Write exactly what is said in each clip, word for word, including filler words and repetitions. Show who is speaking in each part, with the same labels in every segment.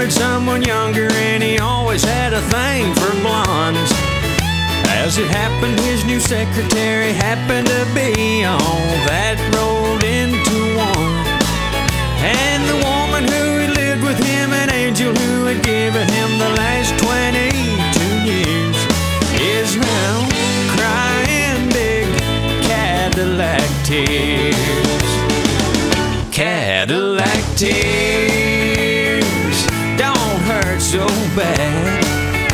Speaker 1: married someone younger, and he always had a thing for blondes. As it happened, his new secretary happened to be on that road into one. And the woman who had lived with him, an angel who had given him the last twenty-two years, is now crying big Cadillac tears. Cadillac tears don't hurt so bad.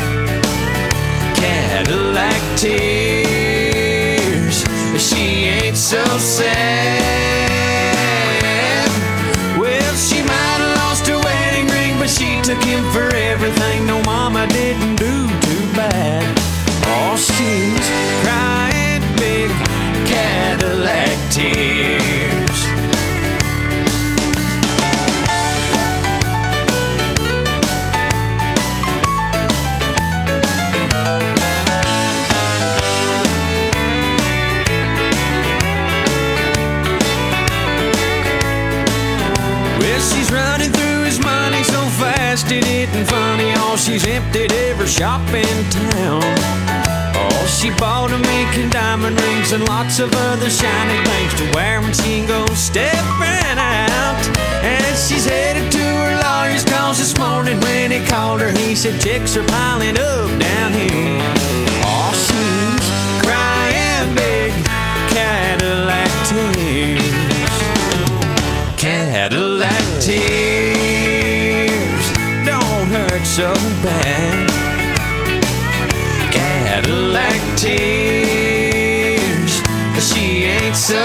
Speaker 1: Cadillac tears, she ain't so sad. Well, she might have lost her wedding ring, but she took him for everything. No, mama didn't do too bad. Oh, she's crying big Cadillac tears. She's running through his money so fast it isn't funny. Oh, she's emptied every shop in town. Oh, she bought a making diamond rings and lots of other shiny things to wear when she goes stepping out. And she's headed to her lawyer's cause this morning. When he called her, he said checks are piling up down here. Oh, she's crying big Cadillac tears. Cadillac tears don't hurt so bad. Cadillac tears, she ain't so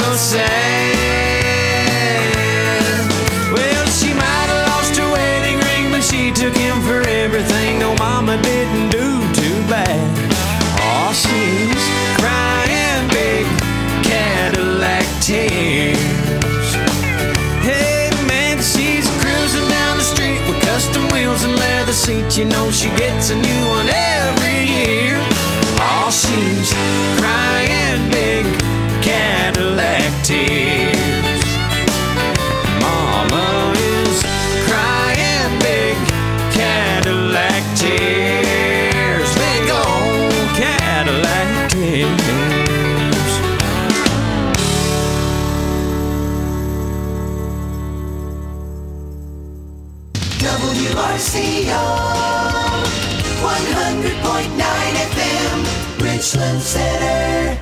Speaker 1: sad. Well, she might have lost her wedding ring, but she took him for everything. No, mama didn't do too bad. Oh, she's crying big Cadillac tears. Hey man, she's cruising down the street with custom wheels and leather seats. You know she gets a new one every year. Oh, she's crying big Cadillac tears. Mama is crying big Cadillac tears. Big old Cadillac tears.
Speaker 2: W R C O one hundred point nine F M, Richland Center.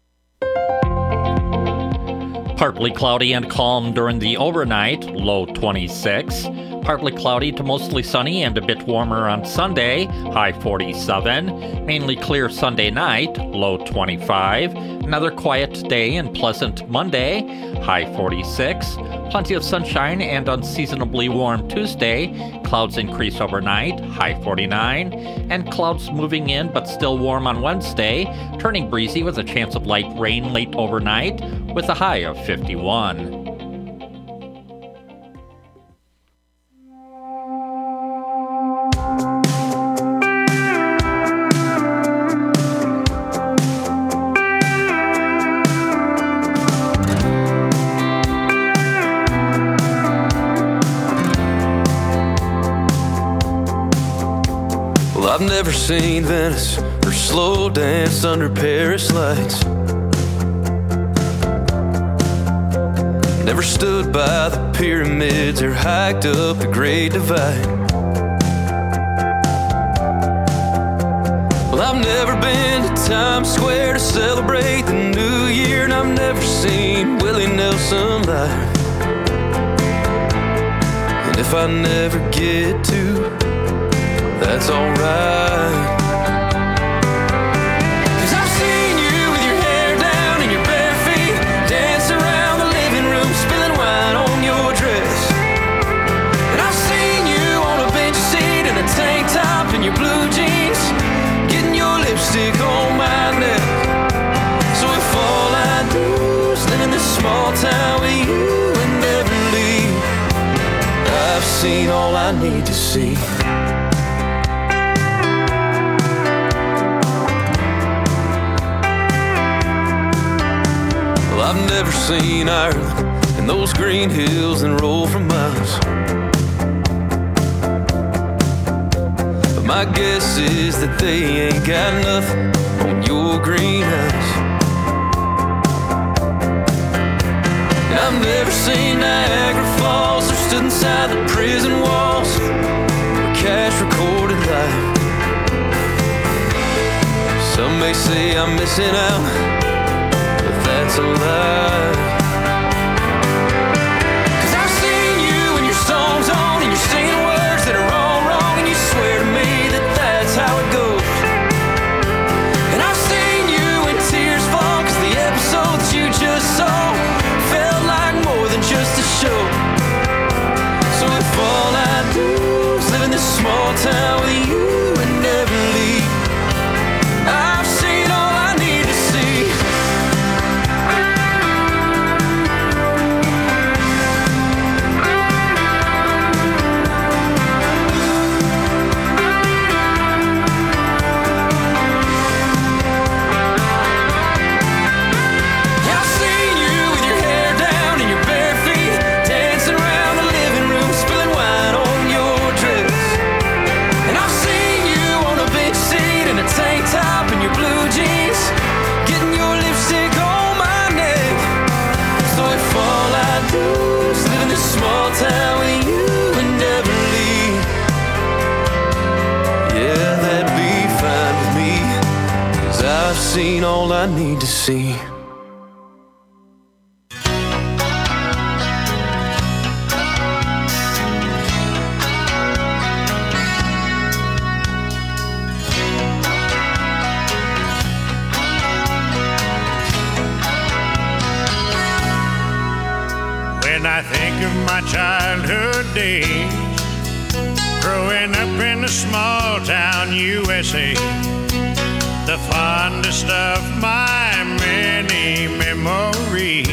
Speaker 3: Partly cloudy and calm during the overnight, low twenty-six. Partly cloudy to mostly sunny and a bit warmer on Sunday, high forty-seven. Mainly clear Sunday night, low twenty-five. Another quiet day and pleasant Monday, high forty-six. Plenty of sunshine and unseasonably warm Tuesday. Clouds increase overnight, high forty-nine. And clouds moving in but still warm on Wednesday, turning breezy with a chance of light rain late overnight with a high of fifty-one.
Speaker 4: I've never seen Venice or slow dance under Paris lights. Never stood by the pyramids or hiked up the Great Divide. Well, I've never been to Times Square to celebrate the new year, and I've never seen Willie Nelson live. And if I never get to, that's alright. Cause I've seen you with your hair down and your bare feet, dance around the living room, spilling wine on your dress. And I've seen you on a bench seat in a tank top and your blue jeans, getting your lipstick on my neck. So if all I do is live in this small town with you and never leave, I've seen all I need to see. I've never seen Ireland and those green hills that roll for miles. My guess is that they ain't got nothing on your greenhouse. I've never seen Niagara Falls or stood inside the prison walls where cash recorded life. Some may say I'm missing out, but that's a lie. Cause I've seen you and your songs on, and you're singing words that are all wrong, and you swear to me that that's how it goes. And I've seen you when tears fall, cause the episode that you just saw felt like more than just a show. So if all I do is live in this small town with you and never leave, I've seen all I need to see. I've seen you with your hair down and your bare feet, dancing around the living room, spilling wine on your dress. And I've seen you on a big seat in a tank top and your blue jeans, getting your lipstick on my neck. So if all I do is live in this small town with you and never leave, yeah, that'd be fine with me, cause I've seen all I need to see.
Speaker 5: When I think of my childhood days, growing up in a small town U S A, the fondest of my many memories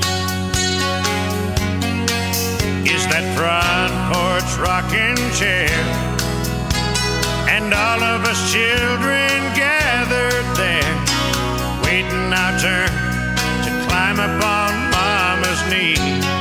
Speaker 5: is that front porch rocking chair, and all of us children gathered there, waiting our turn to climb up on Mama's knee.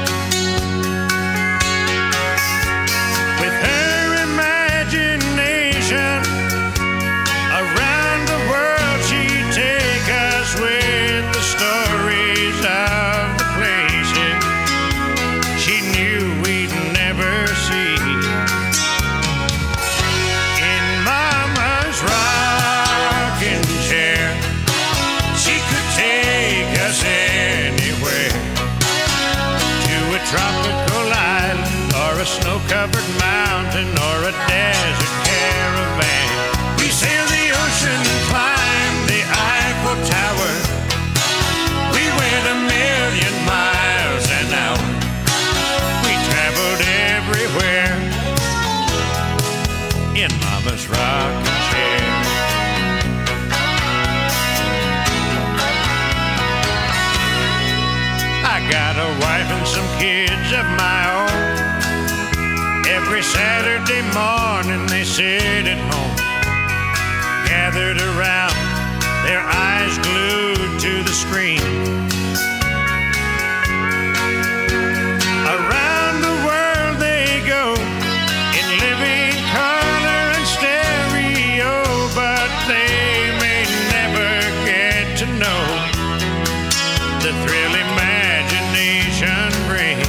Speaker 5: With her imagination, around the world she'd take us with the stories of the places she knew we'd never see. In Mama's rocking chair, she could take us anywhere, to a tropical island or a snow-covered mountain or a desert caravan. We sailed the ocean and climbed the Eiffel Tower. We went a million miles an hour. We traveled everywhere in Mama's rocking chair. I got a wife and some kids of my own. Every Saturday morning they sit at home, gathered around, their eyes glued to the screen. Around the world they go, in living color and stereo, but they may never get to know the thrill imagination brings.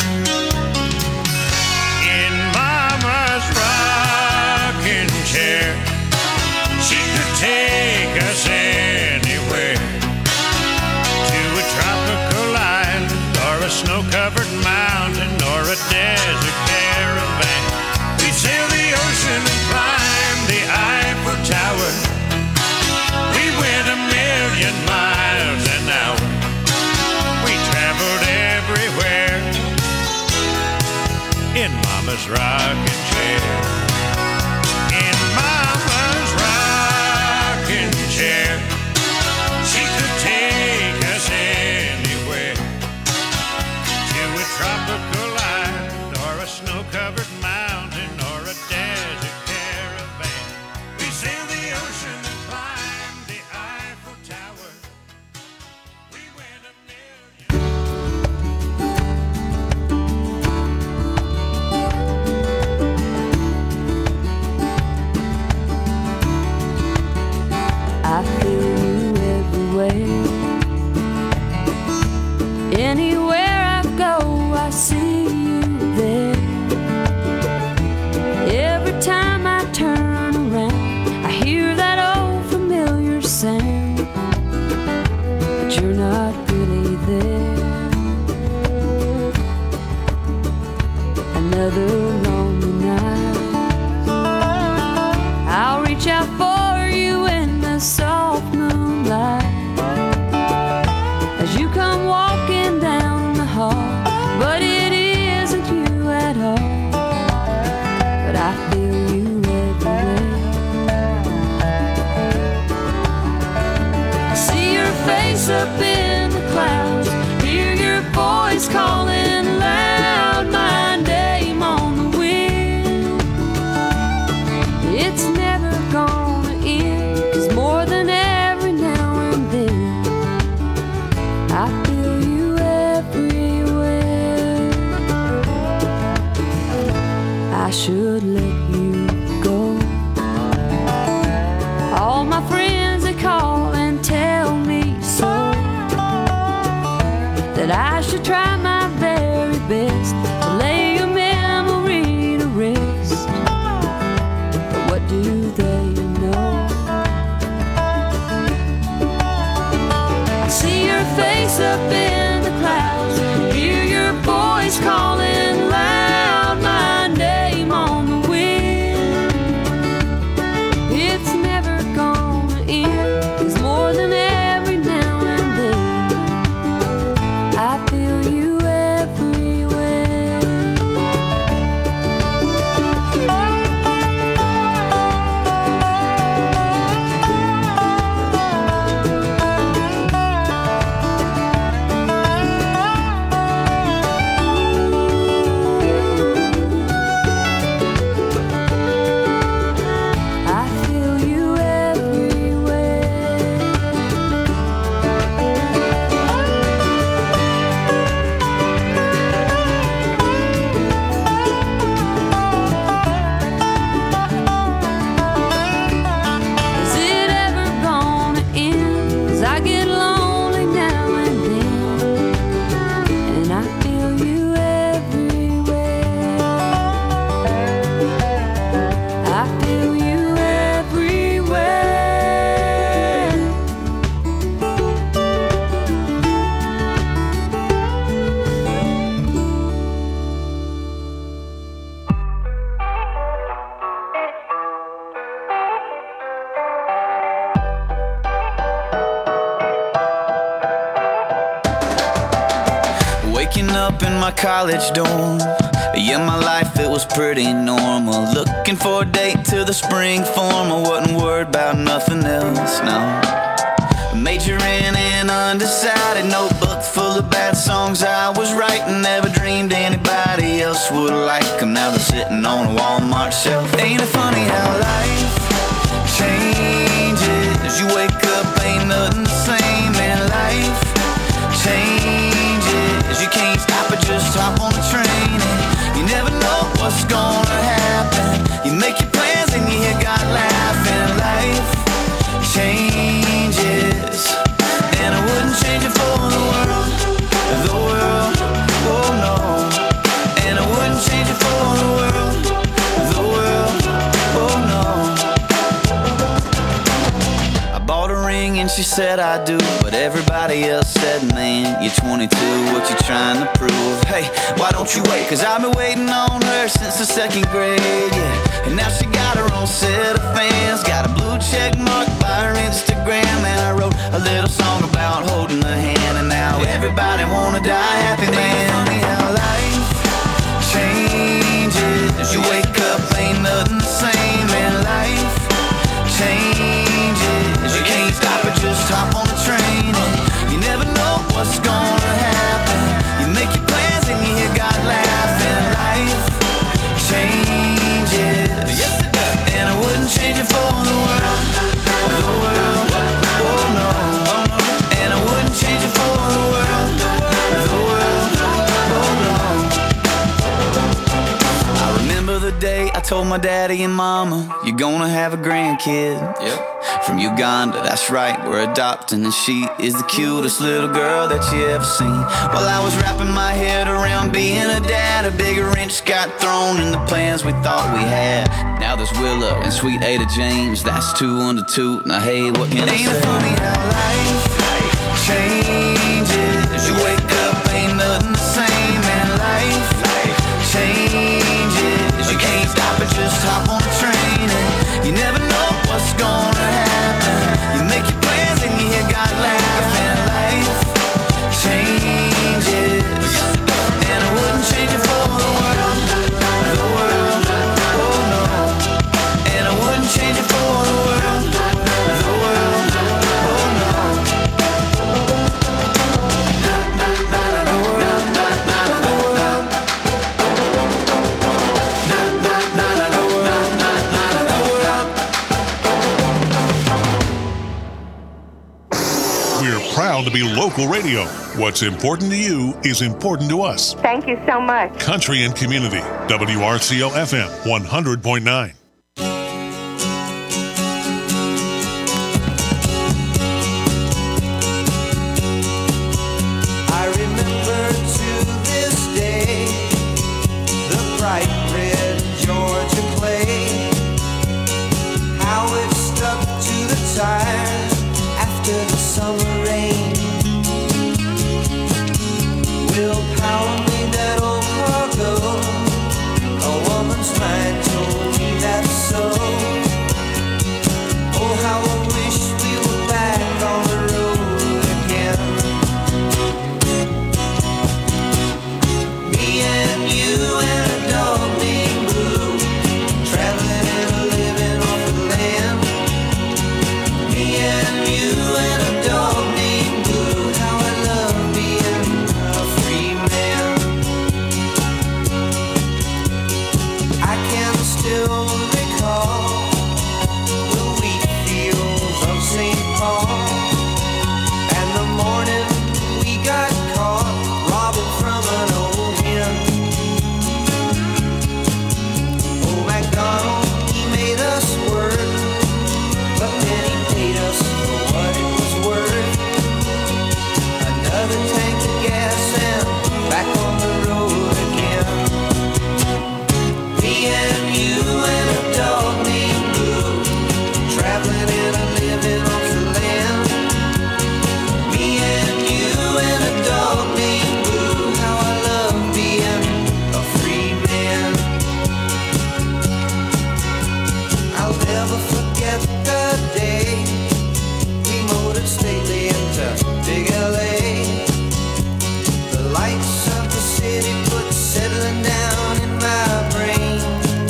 Speaker 5: In Mama's rocking chair, she could take us anywhere, to a tropical island or a snow-covered mountain or a desert caravan. We sailed the ocean and climbed the Eiffel Tower. We went a million miles an hour. We traveled everywhere in Mama's rocking chair. In Mama's rocking chair, she could take us anywhere, to a tropical island or a snow-covered mountain or a desert caravan. We sailed the ocean and climbed the Eiffel Tower. We went a million.
Speaker 6: I feel you everywhere. I see your face up in the clouds, hear your voice calling loud my name on the wind. It's never gonna end, 'cause more than every now and then I feel you everywhere. I should let you go. All my friends, they call and tell me so, that I should try my very best to lay your memory to rest. But what do they know? I see your face up in the clouds, hear your voice calling loud my name on the wind. It's never gonna end, 'cause more than every now and then I feel you everywhere. I feel you everywhere. Is it ever gonna end? 'Cause I get lonely now and then, and I feel you everywhere. I feel you everywhere.
Speaker 7: Waking up in my college dorm, yeah, my life, it was pretty normal. Looking for a date to the spring form, I wasn't worried about nothing else, no. Majoring in undecided, notebook full of bad songs I was writing. Never dreamed anybody else would like them. Now they're sitting on a Walmart shelf. Ain't it funny how life changes? You wake up, ain't nothing the same, and life changes. You can't stop it, just hop on the train, and you never know what's gonna happen. You make your plans and you hear God laughing. Life changes, and I wouldn't change it for the world, the world, oh no. And I wouldn't change it for the world, the world, oh no. I bought a ring and she said I do, but everybody else said, man, you're twenty-two, what you trying to prove? Hey, why don't you wait? 'Cause I've been waiting on her since the second grade, yeah. And now she got her own set of fans, got a blue check mark by her Instagram, and I wrote a little song about holding her hand, and now everybody wanna die happy, man. Funny how life changes. You wake up, ain't nothing the same, and life changes. You can't stop it, just hop on the train, and you never know what's gonna happen. You make your plans and you hear God laughing. Life changes, yes it does. And I wouldn't change it for the world, the world, oh no. And I wouldn't change it for the world, the world, oh no. I remember the day I told my daddy and mama, you're gonna have a grandkid. Yep. From Uganda, that's right, we're adopting, and she is the cutest little girl that you ever seen. While I was wrapping my head around being a dad, a bigger wrench got thrown in the plans we thought we had. Now there's Willow and sweet Ada James, that's two under two. Now hey, what can I say? Ain't it funny how life changes? You wake up, ain't nothing the same, and life changes. You can't stop it, just hop on the train, and you never know what's gonna happen. You make your plans and you hear God laughing. Life changes, and I wouldn't change it for the world, the world, oh no.
Speaker 8: proud to be local radio. What's important to you is important to us.
Speaker 9: Thank you so much.
Speaker 8: Country and Community, W R C O F M one hundred point nine.
Speaker 2: After the summer rain, will power me that old cargo. A woman's mind told me that's so. Oh, how I wish we were back on the road again. Me and you and a dog named Blue, traveling and living off the land. Me and you and a dog named Blue, how I love being a free man. I can still recall the wheat fields of Saint Paul, and the morning we got caught robbing from an old hen. Oh, MacDonald, he made us work, but then he paid us for what it was worth. Another tank of gas and back on the road again. Me and you and a dog named Blue, traveling and a living off the land. Me and you and a dog named Blue, how I love being a free man. I'll never forget the day we motored stately into Big L A. The lights of the city put settling down in my brain.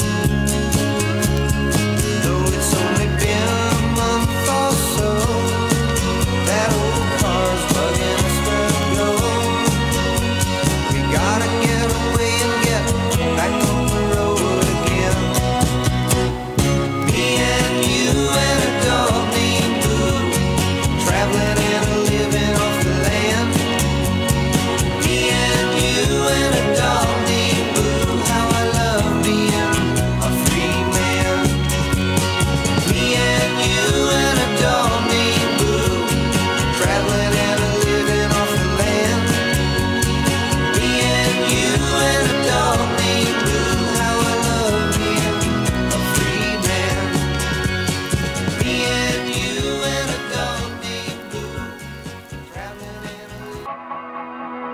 Speaker 2: Though it's only been a month or so, that old car's bugging us to go. We gotta get away and get back on the road again. Me and you and a dog named Blue, traveling and a living off the land. Me and you and a dog named Blue, how I love being a free man. Me and you and a dog named Blue, traveling and a living off the land. Me and you and a dog named Blue, how I love being a free man. Me and you and a dog named Blue, traveling and a living.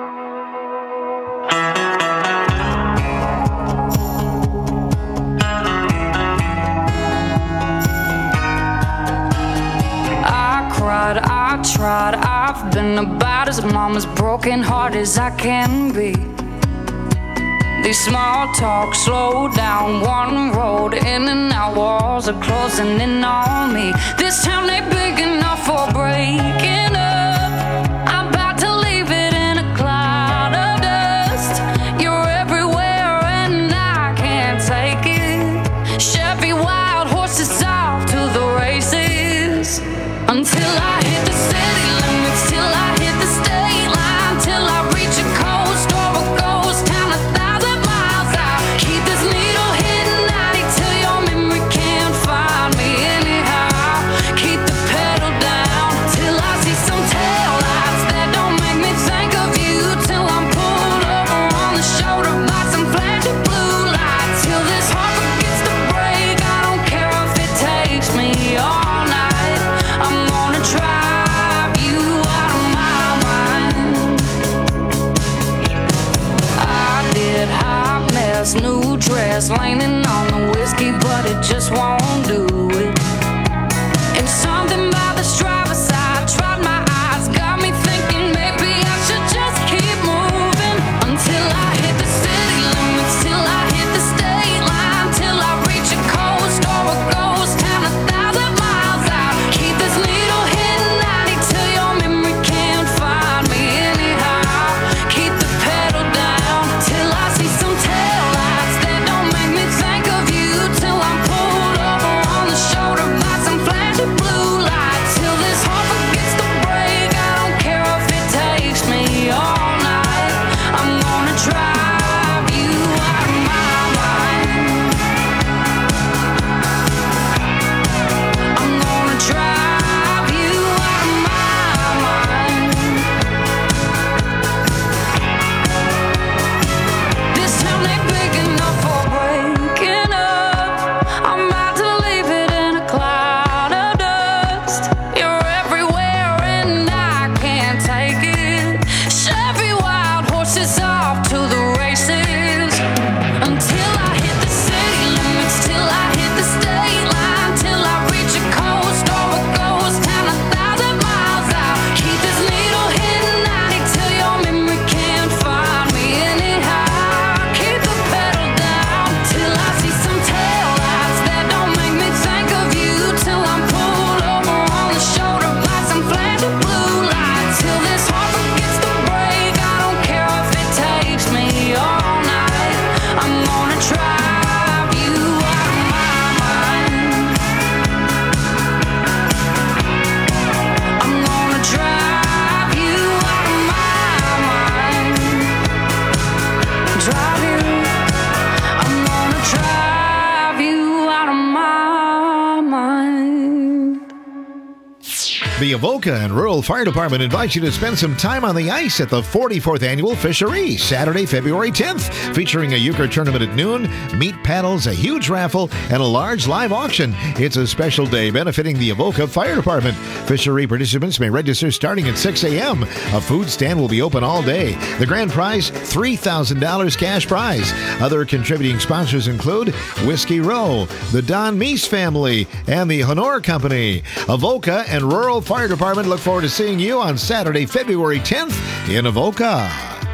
Speaker 6: I cried, I tried, I've been about as mama's broken heart as I can be. These small talks slow down one road, in and out walls are closing in on me. This town ain't big enough for breaking up. I'm about to leave it in a cloud of dust. You're everywhere and I can't take it. Chevy wild horses off to the races. Until I hit the city limits, till I hit the state line, till I reach a coast or a ghost town a thousand miles out. Keep this needle hitting ninety till your memory can't find me anyhow. Keep the pedal down till I see some taillights that don't make me think of you, till I'm pulled over on the shoulder by some flashing blue lights. Till this heart forgets to break, I don't care if it takes me all night. I'm gonna drive you out of my mind. I did hot mess, new dress, leaning on the whiskey, but it just won't do it. And something about the driver's side tried my eyes, got me thinking maybe I should just keep moving. Until I hit the city limits, till I hit the state line, till I reach a coast or a ghost town a thousand miles out. Keep this needle hitting ninety till your memory can't find me anyhow. Keep the pedal down till I see some taillights that don't make me think of you, till I'm pulled over on the
Speaker 9: The Avoca and Rural Fire Department invites you to spend some time on the ice at the forty-fourth Annual Fishery, Saturday, February tenth, featuring a euchre tournament at noon, meat paddles, a huge raffle, and a large live auction. It's a special day benefiting the Avoca Fire Department. Fishery participants may register starting at six a.m. A food stand will be open all day. The grand prize, three thousand dollars cash prize. Other contributing sponsors include Whiskey Row, the Don Meese family, and the Honor Company. Avoca and Rural Fire Department look forward to seeing you on Saturday, February tenth in Avoca.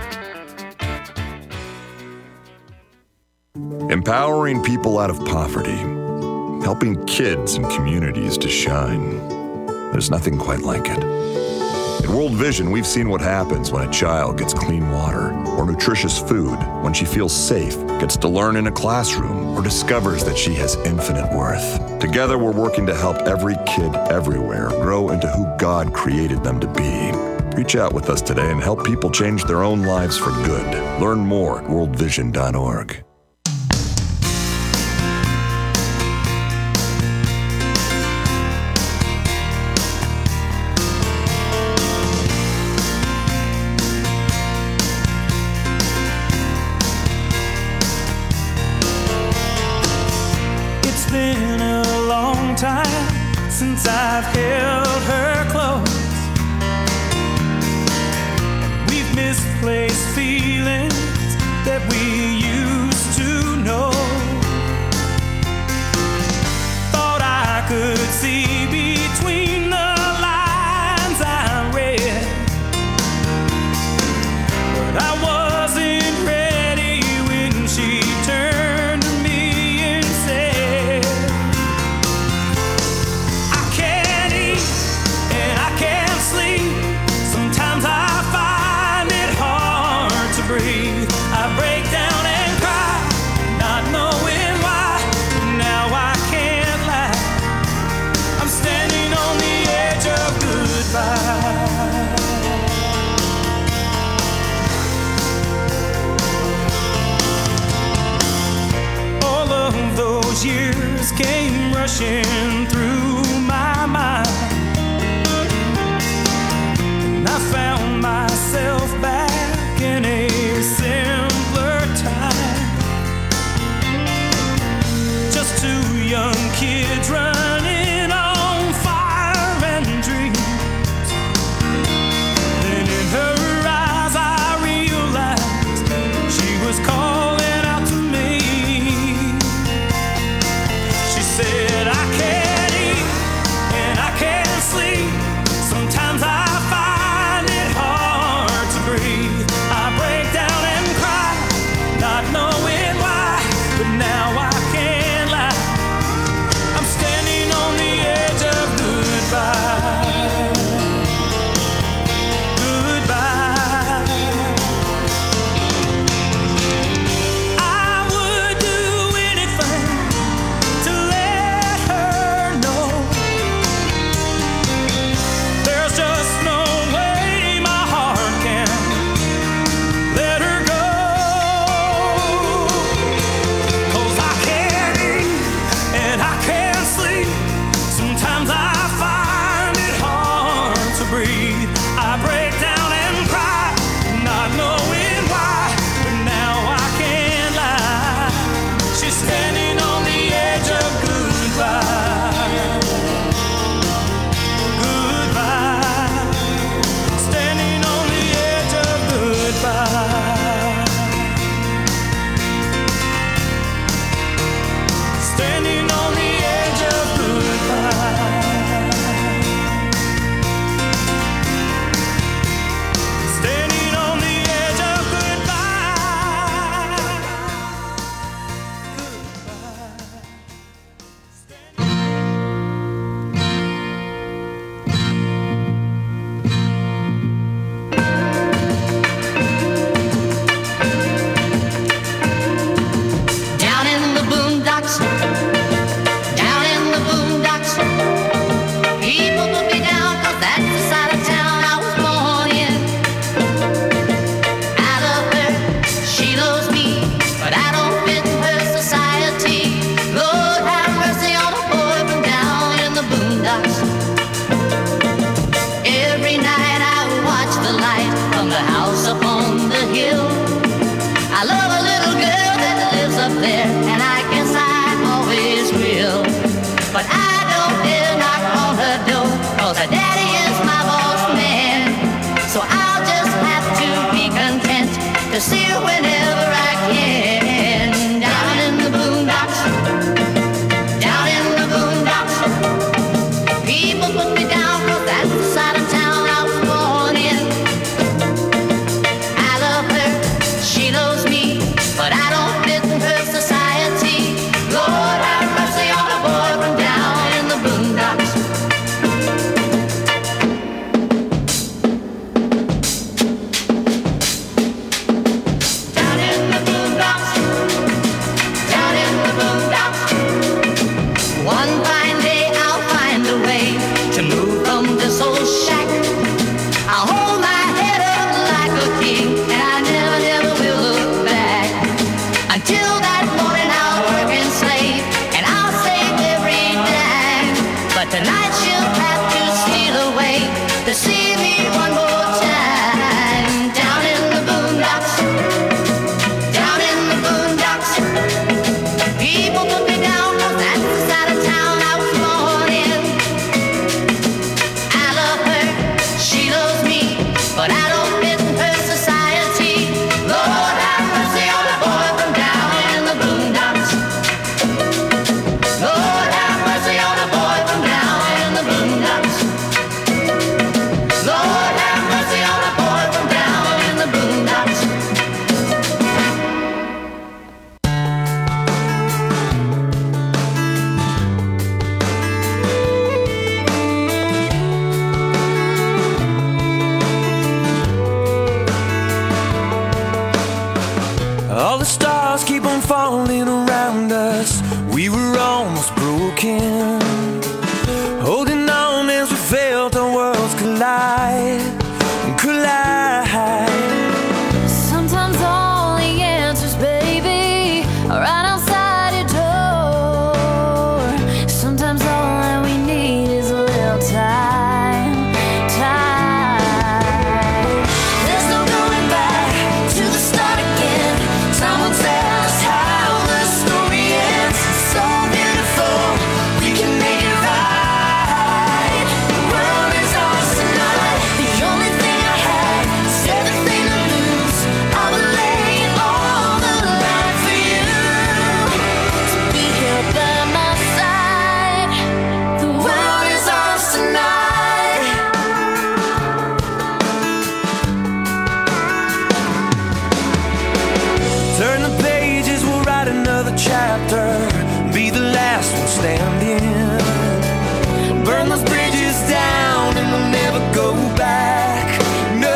Speaker 10: Empowering people out of poverty, helping kids and communities to shine. There's nothing quite like it. At World Vision, we've seen what happens when a child gets clean water or nutritious food, when she feels safe, gets to learn in a classroom, or discovers that she has infinite worth. Together, we're working to help every kid everywhere grow into who God created them to be. Reach out with us today and help people change their own lives for good. Learn more at world vision dot org.
Speaker 4: Since I've held her close, we've misplaced feelings that we used to know. Thought I could see between the lines I read, but I wasn't ready when she turned to me and said, I break down and cry, not knowing why. Now I can't lie, I'm standing on the edge of goodbye. All of those years came rushing through my mind, and I found myself back in a simpler time. Just two young kids running on fire and dreams. Then in her eyes I realized she was calling out to me. She said, I can't eat were almost broken, holding on as we felt our worlds collide, collide.
Speaker 6: Sometimes all the answers, baby, are right outside your door. Sometimes all that we need is a little time, time. There's no going back to the start again. Time will tell us how the story ends. It's so beautiful, we can make it right. The world is ours tonight. The only thing I have is everything to lose. I would lay it all on the line for you to be here by my side. The world is ours tonight.
Speaker 4: Turn the pages, we'll write another chapter, be the last one standing. Burn those bridges down and we'll never go back. No.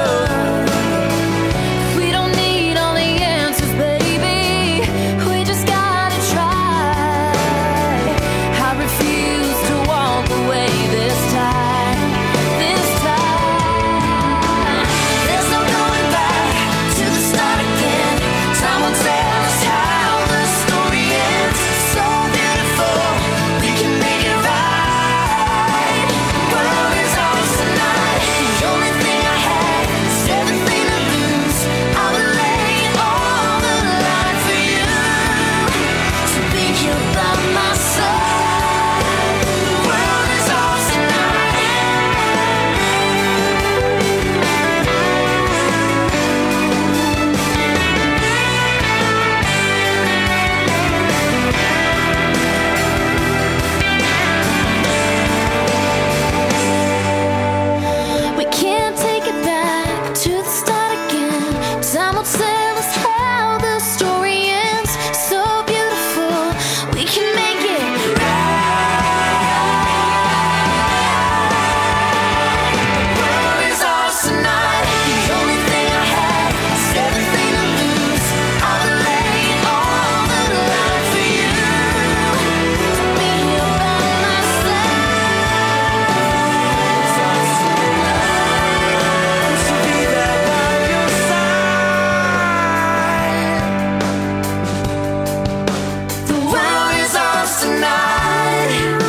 Speaker 6: We don't need all the answers, baby. We just gotta try. I refuse to walk away this time. This time. There's no going back to the start again. Time will tell us how the story ends. So beautiful, we can make it right. World is ours tonight. The only thing I have is everything to lose. I would lay it all on the line for you to be here by my side. The world is ours tonight. We can't take it back to the start again. Time will tell us how the story ends. So beautiful, we can make it right. The world is ours tonight. The only thing I have is everything to lose. I would lay it all on the line for you to be here by my side.
Speaker 4: To be there by your side.
Speaker 6: The world is ours tonight.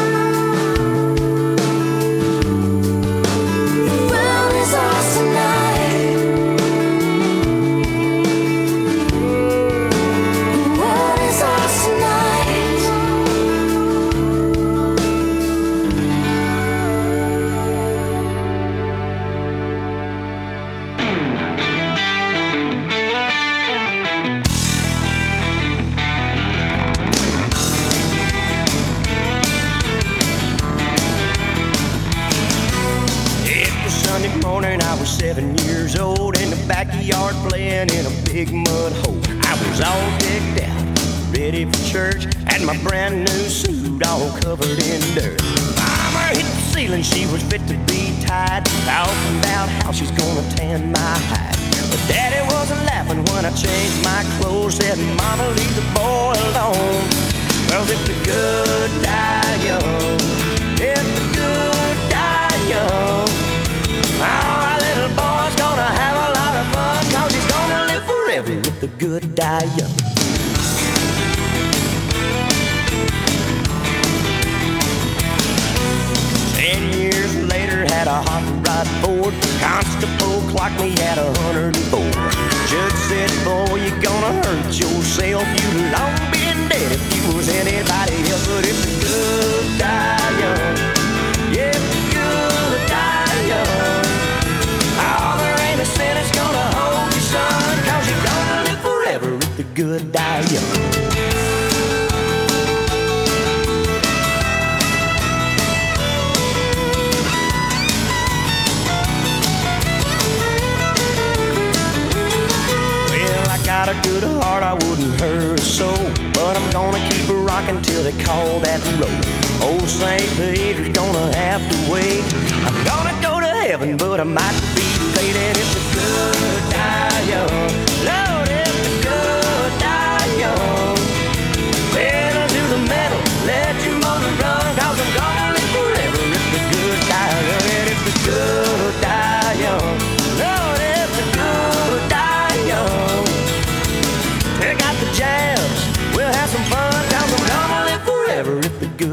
Speaker 6: The world is ours tonight. The world is ours tonight.
Speaker 4: It was Sunday morning, I was seven years old, in the backyard playing in a big mud hole. I was all decked out, ready for church, and my brand new suit all covered in dirt. Mama hit the ceiling, she was fit to be tied, talking about how she's gonna tan my hide. But Daddy wasn't laughing when I changed my clothes, said, Mama, leave the boy alone. Well, if the good die young, if the good die young, our little boy's gonna have a lot of fun, 'cause he's gonna live forever if the good die young. Ten years later, had a hot rod Ford. Constable clocked me at a hundred and four. Judge said, boy, you're gonna hurt yourself. You'd long been dead if you was anybody else. But if the good die young, yeah, if the good die young, oh, there ain't a sin that's gonna hold you, son, 'cause you're gonna live forever if the good die young. Got a good heart, I wouldn't hurt a soul, but I'm gonna keep her rocking till they call that road. Old Saint Peter's gonna have to wait. I'm gonna go to heaven, but I might be late. And if the good die young, Lord, if the good die young, pedal to the metal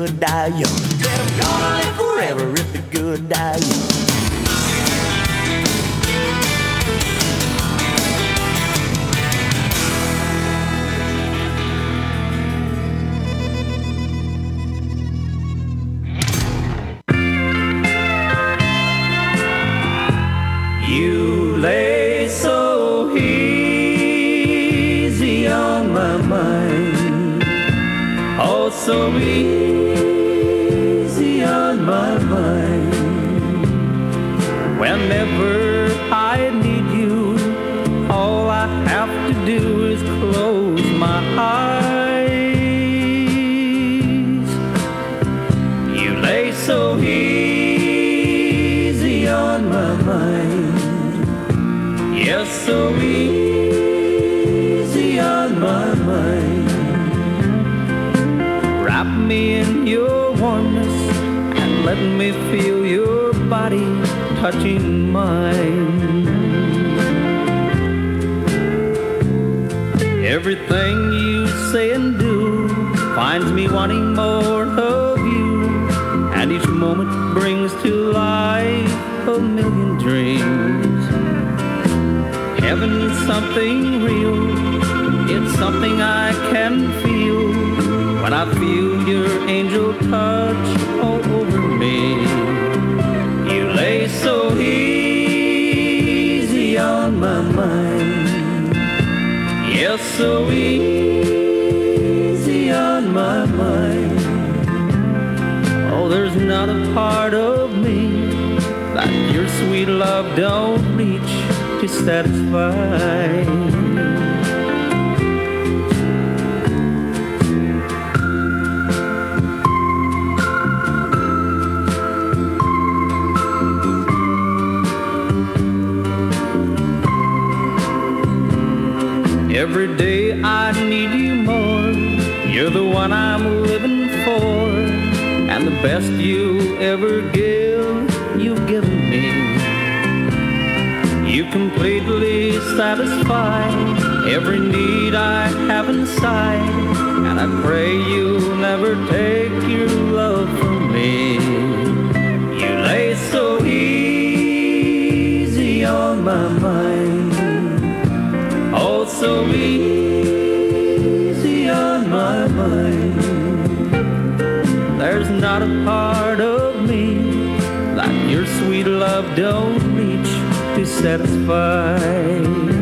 Speaker 11: good, die young. Said I'm gonna live forever if the good, die young.
Speaker 6: You lay so easy on my mind, oh so easy on my mind. Whenever I need you, all I have to do is close my eyes. You lay so easy on my mind. Yes, so easy on my mind. Wrap me in your warmness and let me feel your body touching mine. Everything you say and do finds me wanting more of you, and each moment brings to life a million dreams. Heaven is something real, it's something I can feel when I feel your angel touch all over me. You lay so easy on my mind, yes, so easy on my mind. Oh, there's not a part of me that your sweet love don't reach to satisfy. Every day I need you more. You're the one I'm living for, and the best you ever give, you've given me. You completely satisfy every need I have inside, and I pray you'll never take your love from me. You lay so easy on my mind, oh so easy on my mind. There's not a part of me that your sweet love don't reach to satisfy.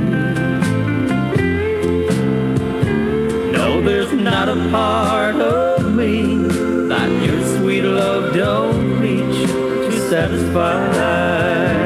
Speaker 6: No, there's not a part of me that your sweet love don't reach to satisfy.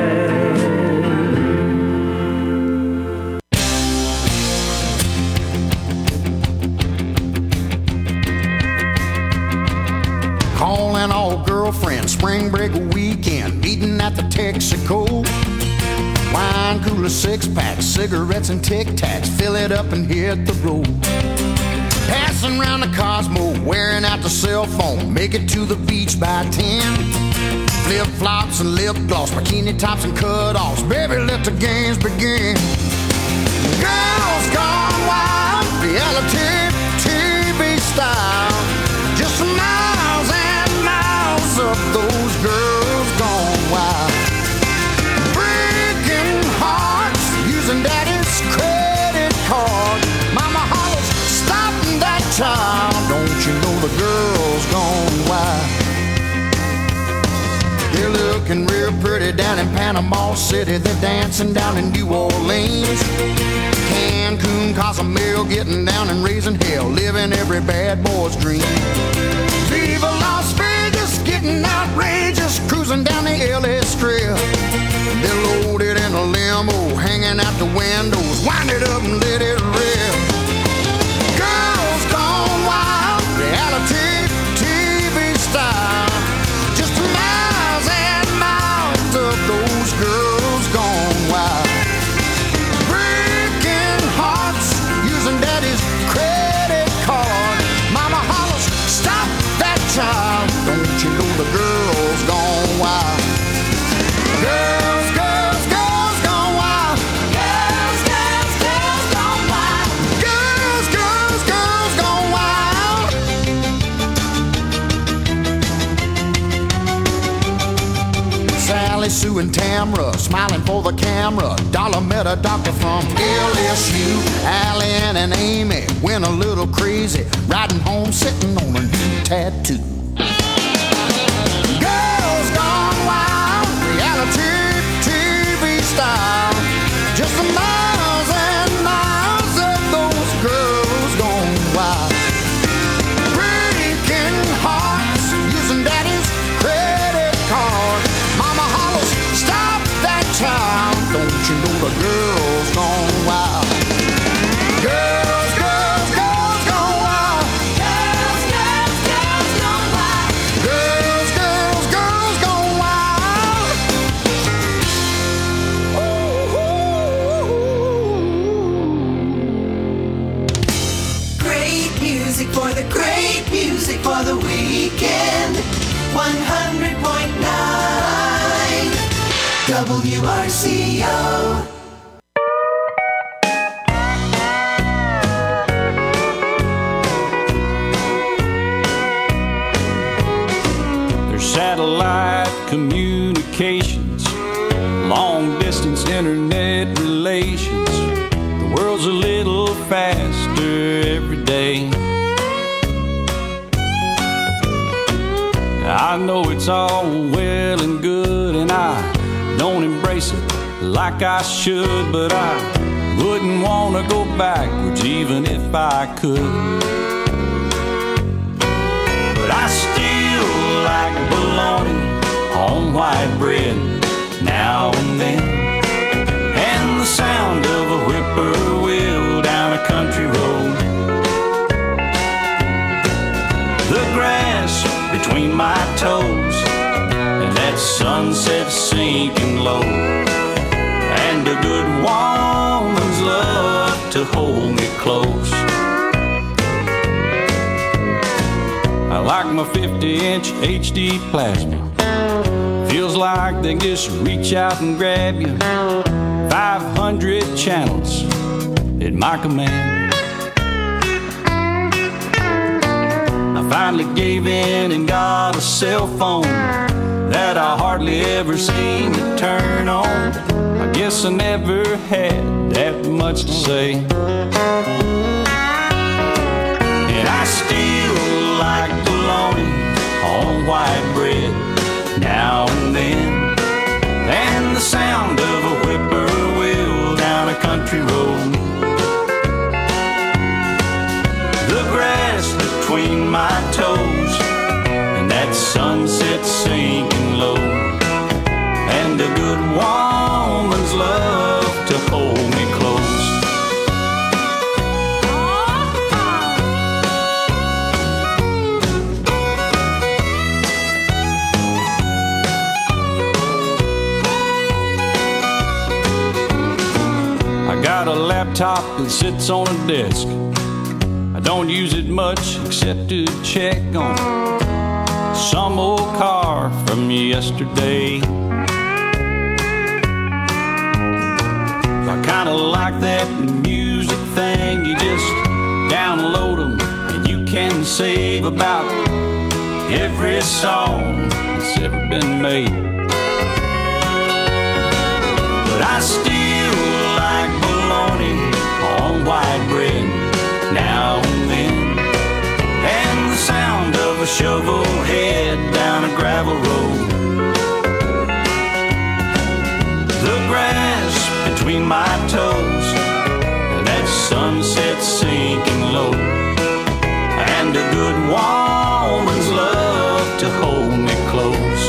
Speaker 12: Calling all girlfriends, spring break weekend, meeting at the Texaco. Wine cooler, six packs, cigarettes and Tic Tacs, fill it up and hit the road. Passing around the Cosmo, wearing out the cell phone, make it to the beach by ten. Flip flops and lip gloss, bikini tops and cut-offs, baby let the games begin. Girls gone wild, reality T V style, just miles and miles of those girls gone wild. Daddy's credit card, mama hollers, stop that child. Don't you know the girl's gone wild? They're looking real pretty down in Panama City. They're dancing down in New Orleans, Cancun, Cozumel, getting down and raising hell, living every bad boy's dream. Viva Las Vegas, getting outrageous, cruising down the L A Strip. They're loaded in a limo, hanging out the windows, wind it up and let it rip. Girls gone wild, reality T V style, just miles and miles of those girls gone wild. Breaking hearts, using daddy's credit card. Mama hollers, stop that child. Don't you know the girl's gone wild? Girls, girls, girls gone wild. Girls, girls, girls gone Sally Sue and Tamra, smiling for the camera. Dollar met a doctor from L S U. Allen and Amy went a little crazy, riding home sitting on a new tattoo. Girls gone wild, reality T V style. Just the miles and miles of those girls gone wild. Breaking hearts, using daddy's credit card. Mama hollers, stop that child. Don't you know the girls gone wild? Girls, girls, girls gone wild. Girls, girls, girls gone wild. Girls, girls, girls gone wild.
Speaker 2: Great music for the great music for the weekend. one hundred point nine W R C O.
Speaker 13: There's satellite communications, long distance internet relations. The world's a little faster every day. I know it's all well and good, and I don't embrace it like I should, but I wouldn't want to go backwards even if I could. But I still like bologna on white bread now and then, and the sound of a whippoorwill down a country road. The grass between my toes, and that sunset sinking low, and a good woman's love to hold me close. I like my fifty inch H D plasma. Feels like they just reach out and grab you. five hundred channels at my command. Finally gave in and got a cell phone that I hardly ever seem to turn on. I guess I never had that much to say. And I still like bologna on white bread now and then, and the sound of a whippoorwill down a country road. The grass between my toes, and that sunset sinking low, and a good woman's love to hold me close. I got a laptop that sits on a desk. Don't use it much except to check on some old car from yesterday. I kinda like that music thing. You just download them and you can save about every song that's ever been made. But I still like bologna on white bread now and then, and the sound of a shovel head down a gravel road. The grass between my toes, and that sunset sinking low, and a good woman's love to hold me close.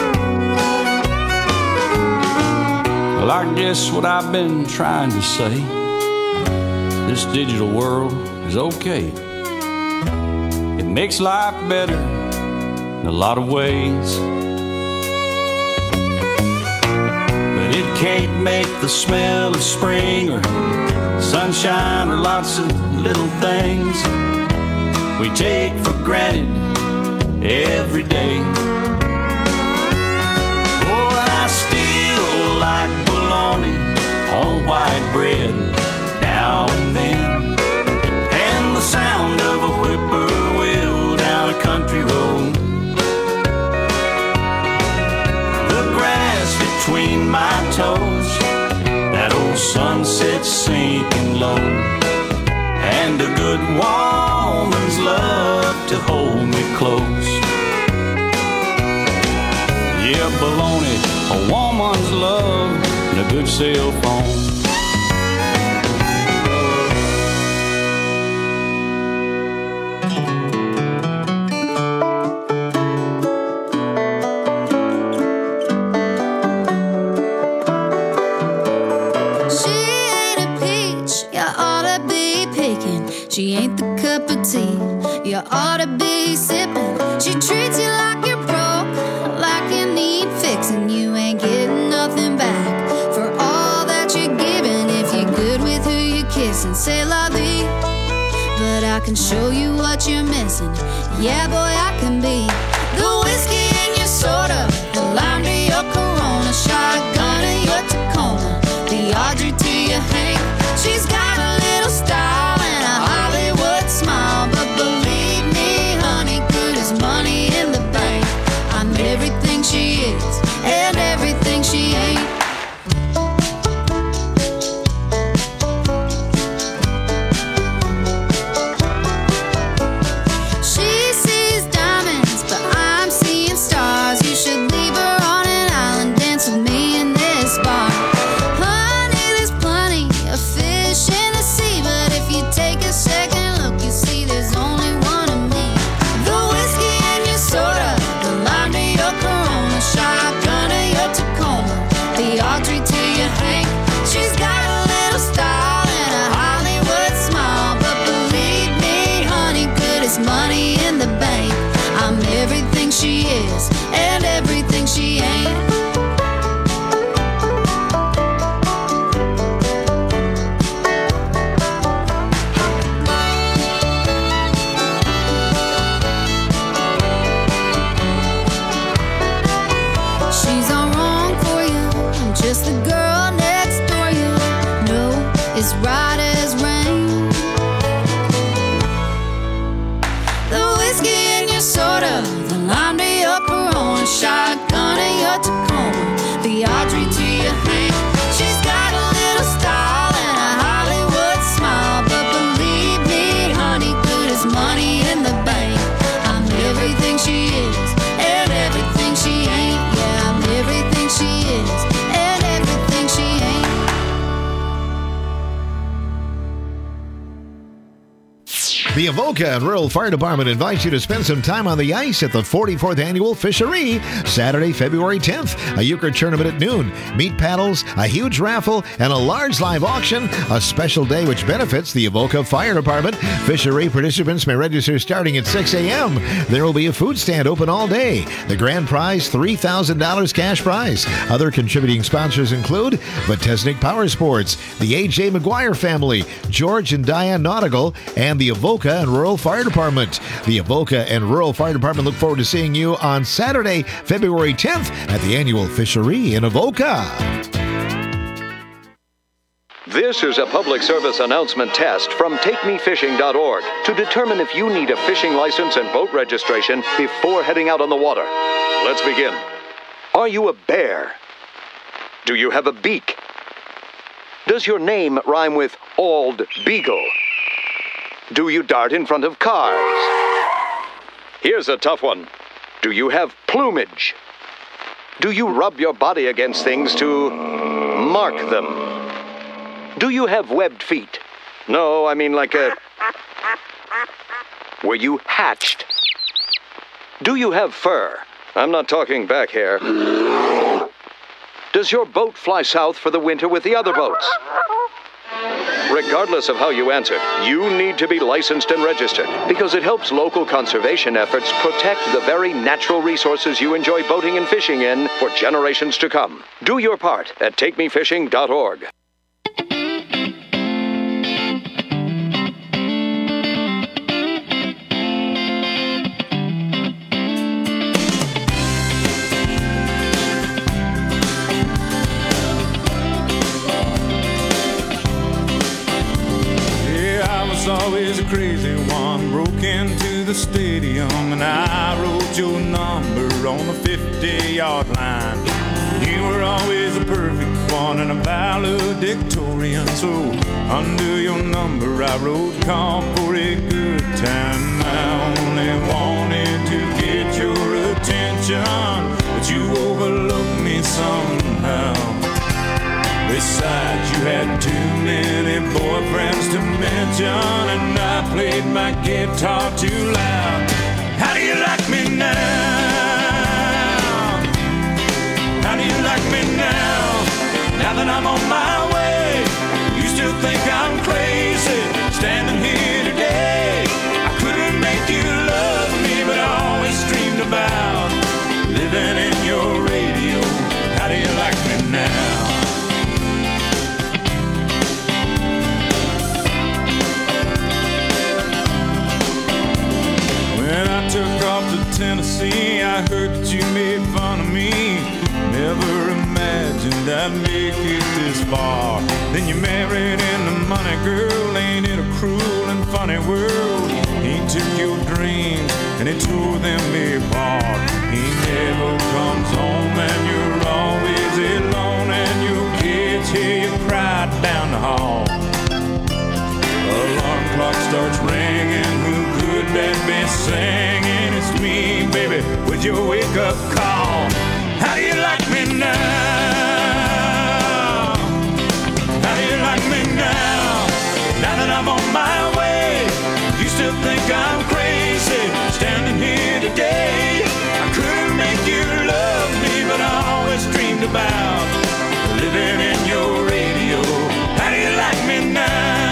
Speaker 13: Well, I guess what I've been trying to say, this digital world is okay. It makes life better in a lot of ways, but it can't make the smell of spring or sunshine or lots of little things we take for granted every day. Oh, I still like bologna on white bread now and then, and the sound of a whippoorwill down a country road. The grass between my toes. That old sunset sinking low, and a good woman's love to hold me close. Yeah, baloney, a woman's love and a good cell phone.
Speaker 6: She ain't the cup of tea you ought to be sipping. She treats you like you're broke, like you need fixing. You ain't getting nothing back for all that you're giving. If you're good with who you're kissing, say la vie. But I can show you what you're missing. Yeah, boy, I can be the whiskey in your soda, the lime to your Corona, shotgun in your Tacoma, the Audrey to your Hank. She's got a little style and a Hollywood smile, but believe me, honey, good as money in the bank. I'm everything she is and everything she ain't. She sees diamonds, but I'm seeing stars. You should leave her on an island, dance with me in this bar. Honey, there's plenty of fish in the sea, but if you take a second look, you see there's only one of me. The whiskey in your soda, the lime to your Corona, shotgun to your Tacoma, the Audrey to your Hank. She's got a little style and a Hollywood smile, but believe me, honey, good as money in the bank. I'm everything she is and everything she ain't. She's all wrong for you, I'm just the girl next door. You know it's right as rain. The whiskey in your soda, the lime to your Corona, shotgun to your Tacoma, the Audrey to your Hank. She's got a little style and a Hollywood smile, but believe me, honey, good as money in the bank. I'm everything she is and everything she ain't. Yeah, I'm everything she is and everything she ain't.
Speaker 9: The Avoca and Rural Fire Department invites you to spend some time on the ice at the forty-fourth Annual Fishery, Saturday, February tenth. A euchre tournament at noon, meat paddles, a huge raffle, and a large live auction. A special day which benefits the Avoca Fire Department. Fishery participants may register starting at six a.m. There will be a food stand open all day. The grand prize, three thousand dollars cash prize. Other contributing sponsors include Vatesnik Power Sports, the A J McGuire family, George and Diane Nautical, and the Avoca and Rural Fire Department. The Avoca and Rural Fire Department look forward to seeing you on Saturday, February tenth at the annual Fishery in Avoca.
Speaker 14: This is a public service announcement test from take me fishing dot org to determine if you need a fishing license and boat registration before heading out on the water. Let's begin. Are you a bear? Do you have a beak? Does your name rhyme with Ald Beagle? Do you dart in front of cars? Here's a tough one. Do you have plumage? Do you rub your body against things to mark them? Do you have webbed feet? No, I mean like a... Were you hatched? Do you have fur? I'm not talking back hair. Does your boat fly south for the winter with the other boats? Regardless of how you answered, you need to be licensed and registered because it helps local conservation efforts protect the very natural resources you enjoy boating and fishing in for generations to come. Do your part at take me fishing dot org.
Speaker 15: Always a crazy one, broke into the stadium and I wrote your number on the fifty-yard line. You were always a perfect one and a valedictorian. So under your number I wrote, call for a good time. I only wanted to get your attention, but you overlooked me somehow. Besides, you had too many boyfriends to mention, and I played my guitar too loud. How do you like me now? How do you like me now? Now that I'm on my way, you still think I'm crazy, standing here today. I couldn't make you love me, but I always dreamed about living in your radio. How do you like me now? When I took off to Tennessee, I heard that you made fun of me. Never imagined I'd make it this far. Then you married into money, girl. Ain't it a cruel and funny world? He took your dreams and he tore them apart. He never comes home and you're always alone, and your kids hear you cry down the hall. Alarm clock starts ringing. Who could that be singing? It's me, baby, with your wake-up call. How do you like me now? How do you like me now? Now that I'm on my way, you still think I'm crazy, standing here today. I couldn't make you love me, but I always dreamed about living in your radio. How do you like me now?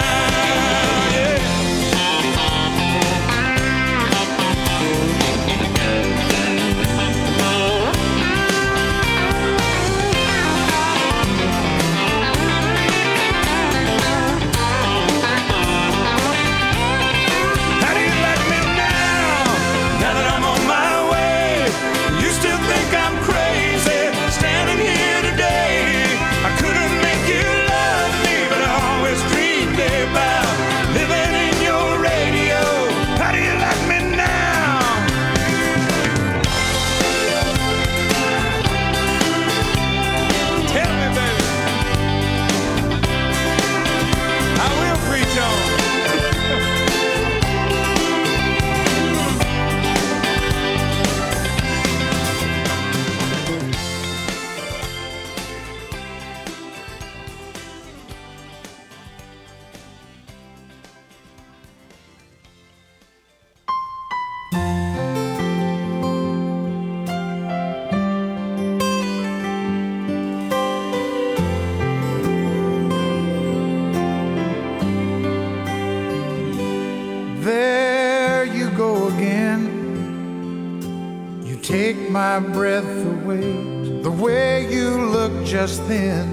Speaker 16: My breath away. The way you look just then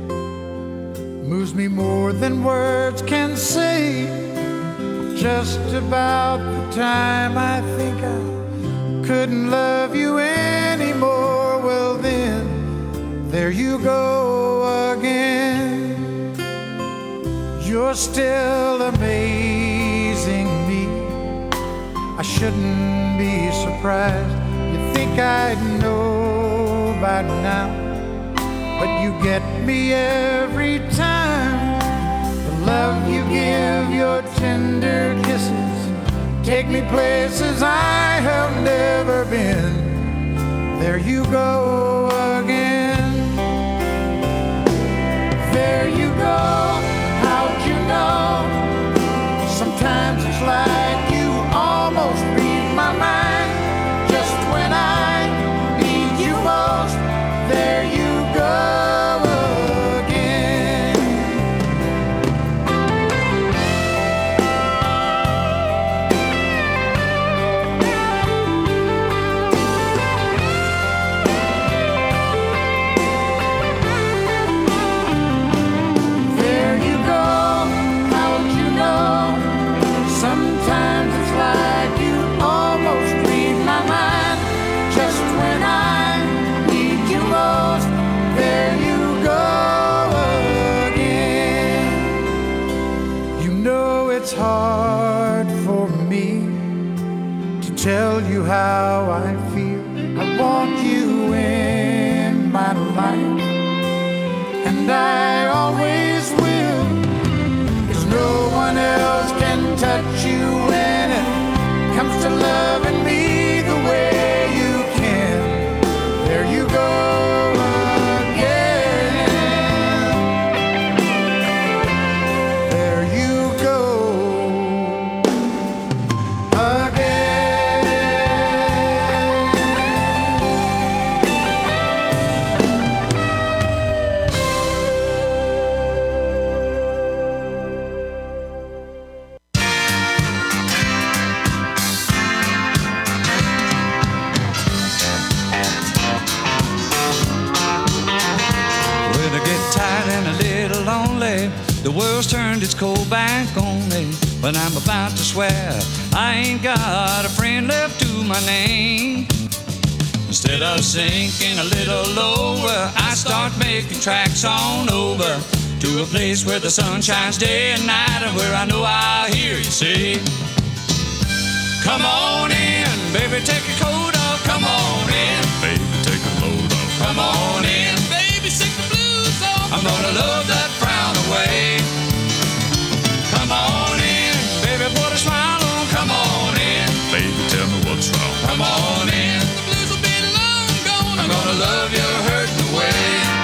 Speaker 16: moves me more than words can say. Just about the time I think I couldn't love you anymore, well then, there you go again. You're still amazing me. I shouldn't be surprised. Think I'd know by now, but you get me every time. The love you give, your tender kisses, take me places I have never been. There you go again. There you go, how'd you know? Sometimes it's like you almost read my mind. When I need you most, there you go again. There you go, how'd you know? Sometimes it's like you almost read my mind. Just when I need you most, there you go again. You know it's hard for me to tell you how I feel. I want you in my life. I always will. 'Cause no one else can touch you when it comes to loving me the way you can. There you go again. There you go again.
Speaker 17: When I get tired and a little lonely, the world's turned its cold back on me. When I'm about to swear I ain't got a friend left to my name. Instead of sinking a little lower, I start making tracks on over to a place where the sun shines day and night, and where I know I'll hear you say, come on in, baby, take your coat off. Come on in,
Speaker 10: Baby, take a load off.
Speaker 17: come on in, baby, sick the blues off. I'm gonna love that frown away. Come on in, baby, put a smile on. Come on in,
Speaker 10: Baby, tell me what's wrong.
Speaker 17: come on in. The blues will be long gone. I'm gonna love you hurting away.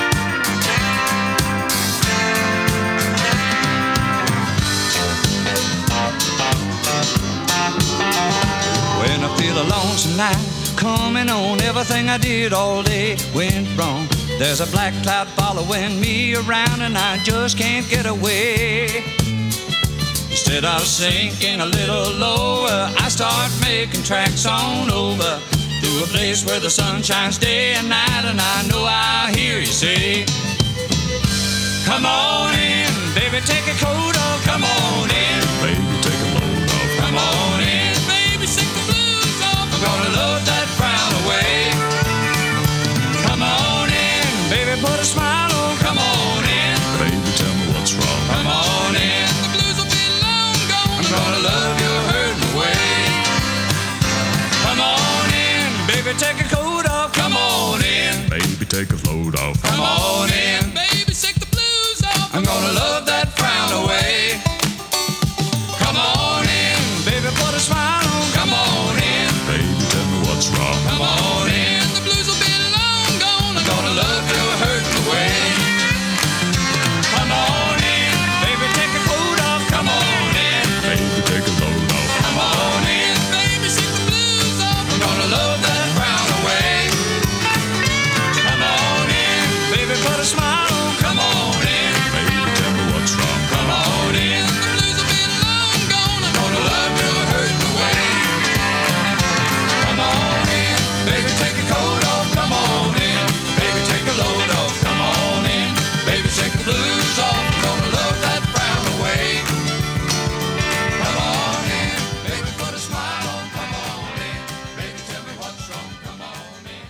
Speaker 17: When I feel a lonesome night coming on, everything I did all day went wrong. There's a black cloud following me around, and I just can't get away. Instead of sinking a little lower, I start making tracks on over to a place where the sun shines day and night, and I know I'll hear you say, come on in, baby, take a coat off. Come on in,
Speaker 10: Baby, take a load off.
Speaker 17: come on in, baby, sick the blues off. I'm gonna love that frown away. Come on in, baby, put a smile on. Come on in,
Speaker 10: Baby, tell me what's wrong.
Speaker 17: come on in. The blues will be long gone. I'm gonna love you hurting away. Come on in, baby, take a coat off. Come on in,
Speaker 10: Baby, take a load off.
Speaker 17: come on in, baby, sick the blues off. I'm gonna love that frown away. Come on in, baby, put a smile on. Come on in,
Speaker 10: Baby, tell me what's wrong.
Speaker 17: come on in. The blues will be long gone. I'm gonna love you hurting away. Come on in, baby, take a coat off. Come on in,
Speaker 10: Baby, take a load off.
Speaker 17: come on in, baby, sick the blues off. I'm gonna love that frown away. Come on in, baby, put a smile on. Come on in,
Speaker 10: Baby, tell me what's wrong.
Speaker 17: come on in. The blues will be long gone. I'm gonna love you hurting away. Come on in, baby, take your coat off. Come on in, baby, take a load off. Come on in, baby, take the blues off. I'm gonna love that frown away. Come on in, baby, put a smile on. Come on in, baby, tell me what's wrong. Come on in.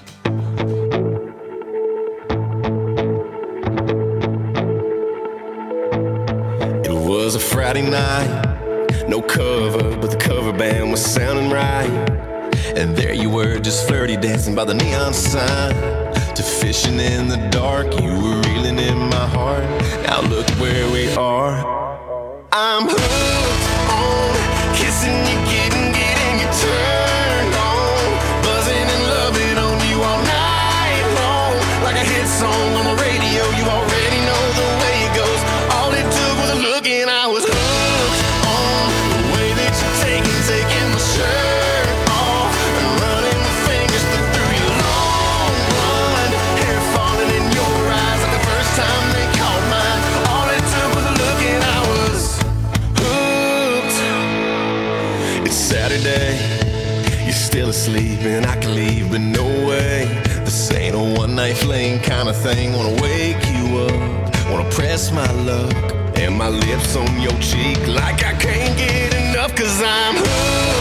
Speaker 18: It was a Friday night, no cover, but the cover band was sounding right. And there you were, just flirty dancing by the neon sign. To fishing in the dark, you were reeling in my heart. Now look where we are. I'm hooked on kissing you, getting, getting you turned on, buzzing and loving on you all night long. Like a hit song on the radio, you already know the way it goes. All it took was a look and I was hooked on the way that you're taking, taking my shirt off and running my fingers through your long blonde hair, falling in your eyes like the first time they caught mine. All it took was a look and I was hooked. It's Saturday, you're still asleep and I can leave, but no way. This ain't a one night fling kind of thing. Wanna wake you up, wanna press my luck and my lips on your cheek like I can't get enough, 'cause I'm hooked